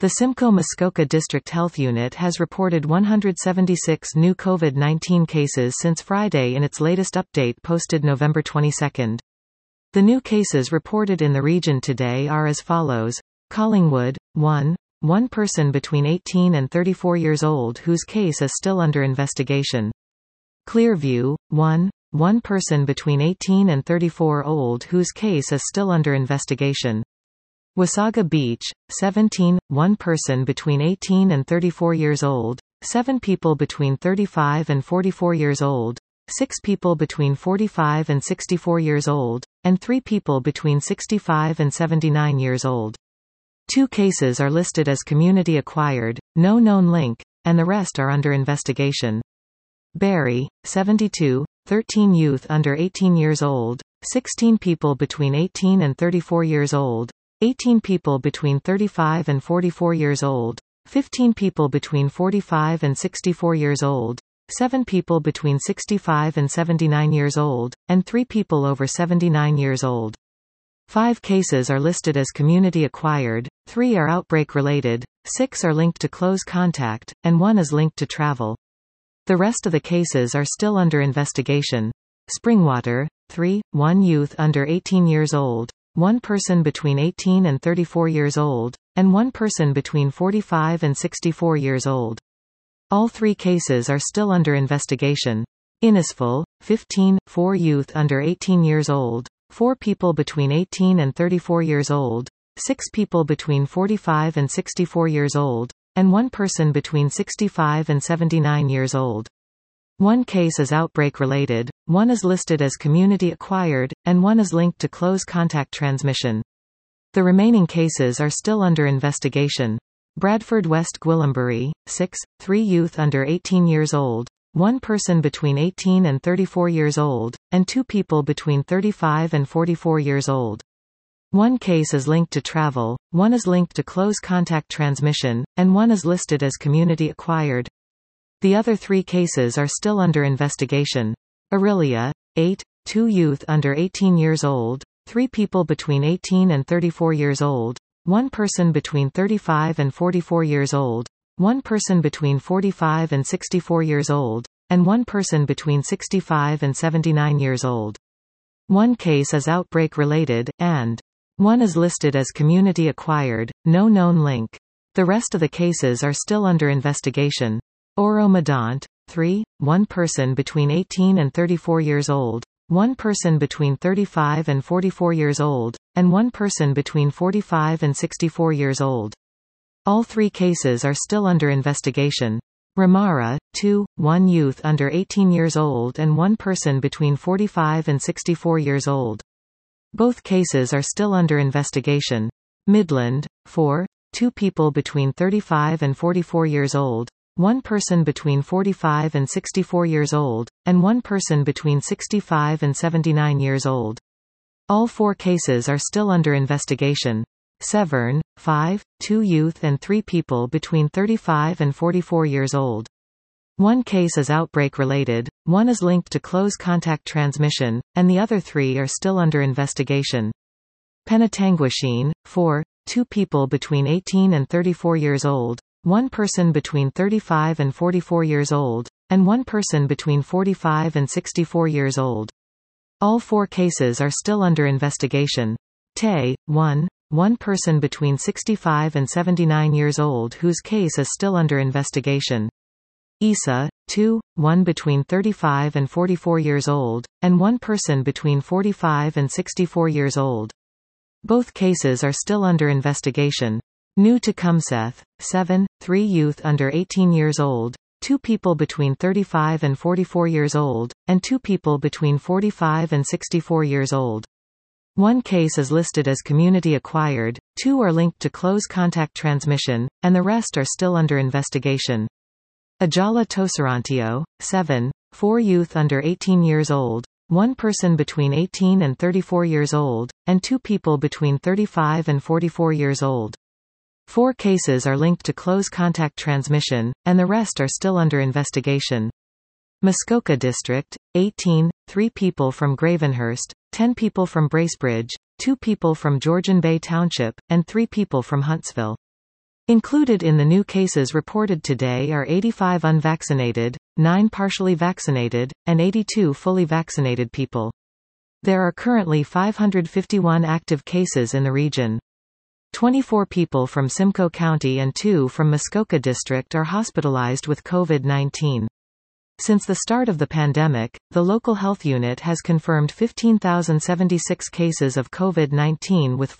The Simcoe Muskoka District Health Unit has reported 176 new COVID-19 cases since Friday in its latest update posted November 22. The new cases reported in the region today are as follows. Collingwood, 1. One person between 18 and 34 years old whose case is still under investigation. Clearview, 1. One person between 18 and 34 old whose case is still under investigation. Wasaga Beach, 17. One person between 18 and 34 years old, 7 people between 35 and 44 years old, 6 people between 45 and 64 years old, and 3 people between 65 and 79 years old. 2 cases are listed as community-acquired, no known link, and the rest are under investigation. Barrie, 72. 13 youth under 18 years old, 16 people between 18 and 34 years old, 18 people between 35 and 44 years old, 15 people between 45 and 64 years old, 7 people between 65 and 79 years old, and 3 people over 79 years old. 5 cases are listed as community-acquired, 3 are outbreak-related, 6 are linked to close contact, and 1 is linked to travel. The rest of the cases are still under investigation. Springwater, 3. 1 youth under 18 years old, 1 person between 18 and 34 years old, and 1 person between 45 and 64 years old. All 3 cases are still under investigation. Innisfil, 15. 4 youth under 18 years old, 4 people between 18 and 34 years old, 6 people between 45 and 64 years old, and 1 person between 65 and 79 years old. 1 case is outbreak-related, 1 is listed as community-acquired, and 1 is linked to close contact transmission. The remaining cases are still under investigation. Bradford West Gwillimbury, 6. 3 youth under 18 years old, 1 person between 18 and 34 years old, and 2 people between 35 and 44 years old. 1 case is linked to travel, 1 is linked to close contact transmission, and 1 is listed as community-acquired. The other 3 cases are still under investigation. Orillia, 8. 2 youth under 18 years old, 3 people between 18 and 34 years old, 1 person between 35 and 44 years old, 1 person between 45 and 64 years old, and 1 person between 65 and 79 years old. 1 case is outbreak-related, and 1 is listed as community-acquired, no known link. The rest of the cases are still under investigation. Oro-Medonte, 3. 1 person between 18 and 34 years old, 1 person between 35 and 44 years old, and 1 person between 45 and 64 years old. All 3 cases are still under investigation. Ramara, 2. 1 youth under 18 years old and 1 person between 45 and 64 years old. Both cases are still under investigation. Midland, 4. 2 people between 35 and 44 years old, 1 person between 45 and 64 years old, and 1 person between 65 and 79 years old. All 4 cases are still under investigation. Severn, 5. 2 youth and 3 people between 35 and 44 years old. 1 case is outbreak-related, 1 is linked to close contact transmission, and the other 3 are still under investigation. Penetanguishene, 4. 2 people between 18 and 34 years old, 1 person between 35 and 44 years old, and 1 person between 45 and 64 years old. All 4 cases are still under investigation. Tay, 1. 1 person between 65 and 79 years old whose case is still under investigation. Isa, 2. 1 between 35 and 44 years old, and 1 person between 45 and 64 years old. Both cases are still under investigation. New Tecumseth, 7. 3 youth under 18 years old, 2 people between 35 and 44 years old, and 2 people between 45 and 64 years old. 1 case is listed as community-acquired, 2 are linked to close contact transmission, and the rest are still under investigation. Ajala Toserantio, 7. 4 youth under 18 years old, 1 person between 18 and 34 years old, and 2 people between 35 and 44 years old. 4 cases are linked to close contact transmission, and the rest are still under investigation. Muskoka District, 18. 3 people from Gravenhurst, 10 people from Bracebridge, 2 people from Georgian Bay Township, and 3 people from Huntsville. Included in the new cases reported today are 85 unvaccinated, 9 partially vaccinated, and 82 fully vaccinated people. There are currently 551 active cases in the region. 24 people from Simcoe County and 2 from Muskoka District are hospitalized with COVID-19. Since the start of the pandemic, the local health unit has confirmed 15,076 cases of COVID-19 with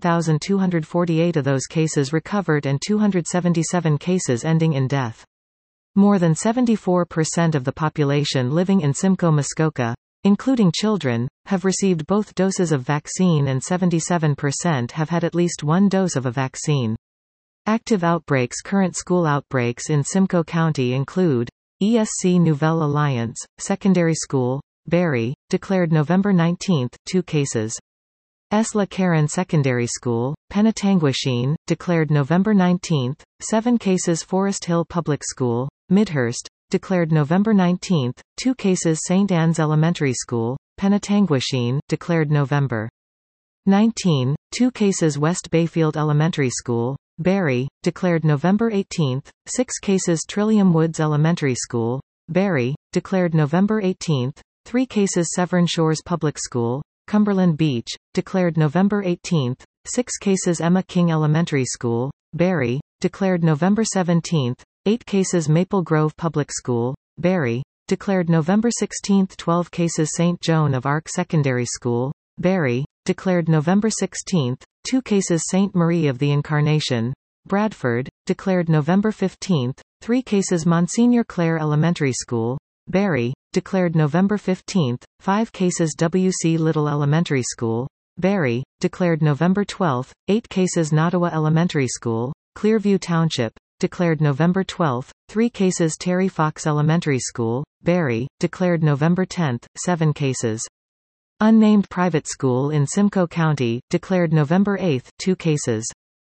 14,248 of those cases recovered and 277 cases ending in death. More than 74% of the population living in Simcoe-Muskoka, including children, have received both doses of vaccine and 77% have had at least one dose of a vaccine. Active outbreaks. Current school outbreaks in Simcoe County include ESC Nouvelle Alliance, Secondary School, Barry, declared November 19, 2 cases. S. La Karen Secondary School, Penetanguishene, declared November 19, 7 cases. Forest Hill Public School, Midhurst, declared November 19, 2 cases. St. Anne's Elementary School, Penetanguishene, declared November 19, 2 cases. West Bayfield Elementary School, Barry, declared November 18, 6 cases. Trillium Woods Elementary School, Barry, declared November 18, 3 cases. Severn Shores Public School, Cumberland Beach, declared November 18, 6 cases. Emma King Elementary School, Barry, declared November 17, 8 cases. Maple Grove Public School, Barry, declared November 16, 12 cases. St. Joan of Arc Secondary School, Barry, declared November 16, 2 cases. St. Marie of the Incarnation, Bradford, declared November 15, 3 cases. Monsignor Clare Elementary School, Barry, declared November 15, 5 cases. W.C. Little Elementary School, Barry, declared November 12, 8 cases. Nottawa Elementary School, Clearview Township, declared November 12, 3 cases. Terry Fox Elementary School, Barry, declared November 10, 7 cases. Unnamed Private School in Simcoe County, declared November 8, 2 cases.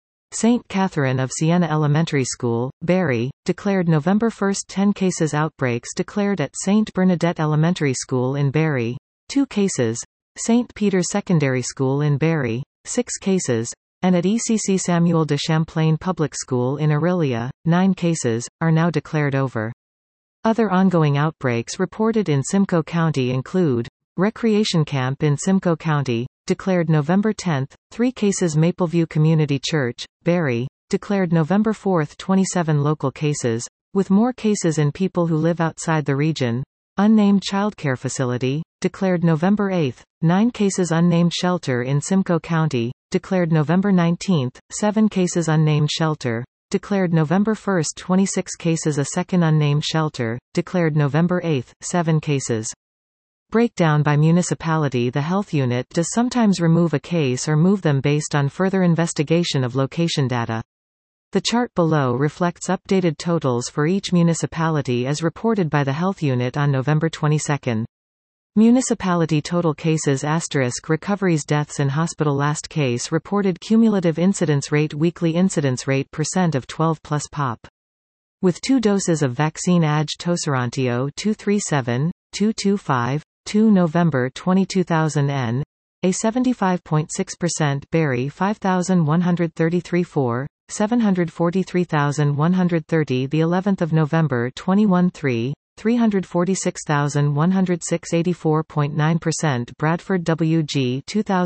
St. Catherine of Siena Elementary School, Barry, declared November 1, 10 cases. Outbreaks declared at St. Bernadette Elementary School in Barry, 2 cases. St. Peter's Secondary School in Barry, 6 cases. And at ECC Samuel de Champlain Public School in Orillia, 9 cases, are now declared over. Other ongoing outbreaks reported in Simcoe County include Recreation Camp in Simcoe County, declared November 10, 3 cases. Mapleview Community Church, Barry, declared November 4, 27 local cases, with more cases in people who live outside the region. Unnamed Childcare Facility, declared November 8, 9 cases. Unnamed Shelter in Simcoe County, declared November 19, 7 cases. Unnamed Shelter, declared November 1, 26 cases. A second unnamed shelter, declared November 8, 7 cases. Breakdown by municipality. The health unit does sometimes remove a case or move them based on further investigation of location data. The chart below reflects updated totals for each municipality as reported by the health unit on November 22. Municipality total cases * recoveries deaths in hospital. Last case reported cumulative incidence rate. Weekly incidence rate % of 12 plus pop. With 2 doses of vaccine. AG Toserantio 237, 225, 2 November 2000 N. A 75.6%. Barry 5133 4, 743,130. The 11th of November 21 3, 346,106 84.9%. Bradford WG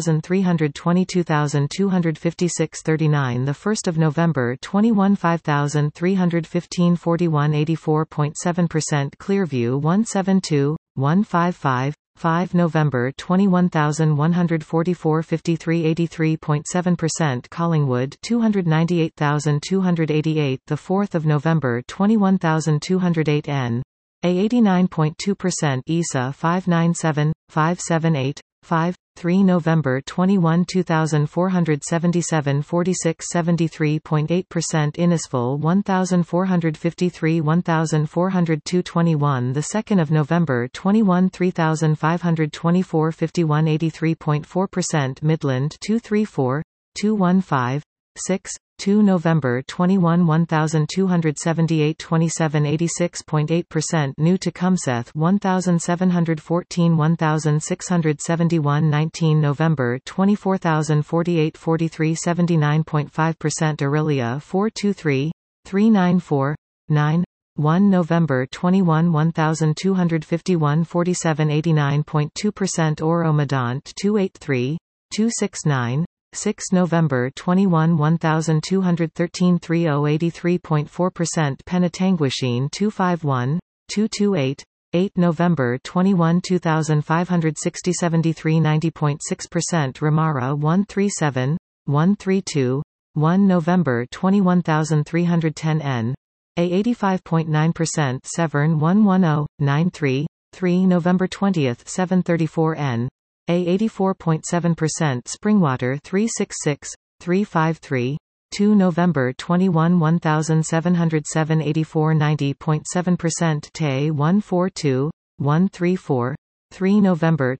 2322,256 39. The 1st of November 21 5315 41 84.7%. Clearview 172, 155, 5 November 21,144 53 83.7%. Collingwood 298,288. The 4th of November 21,208 N. A 89.2%. ISA 597, 578, 5, 3 November 21 2477 46 73.8%. Innisfil 1453 1402 21. The 2nd of November 21 3524 51 83.4%. Midland 234, 215, 6, 2 November 21 1278 27 86.8% New Tecumseth 1714 1671 19 November 24048 43 79.5% Orillia 423 394 9 1 November 21 1251 47 89.2% Oro-Medonte 283 269 6 November 21 1213 30 83.4% Penetanguishene 251 228 8 November 21 2560 73 90.6% Ramara 137 132 1 November 21310 N A 85.9% Severn 110 93 3 November 20 734 N A 84.7% Springwater 366 353 2 November 21 1707 84 90.7% Tay 142 134 3 November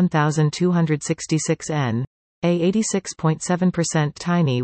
21266 N A 86.7% Tiny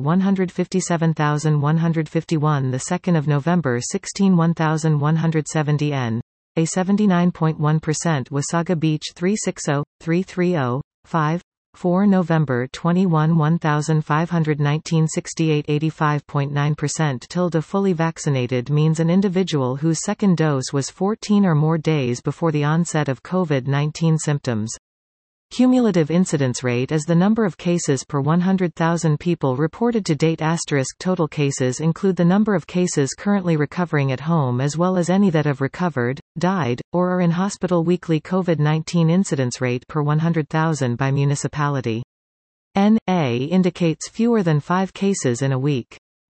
157151 the 2nd of November 16 1170 N A 79.1% Wasaga Beach 360 330 5 4 November 21 1519 68 85.9% tilde Fully vaccinated means an individual whose second dose was 14 or more days before the onset of COVID-19 symptoms. Cumulative incidence rate is the number of cases per 100,000 people reported to date. Total cases include the number of cases currently recovering at home as well as any that have recovered, died, or are in hospital. Weekly COVID-19 incidence rate per 100,000 by municipality. N.A. indicates fewer than 5 cases in a week.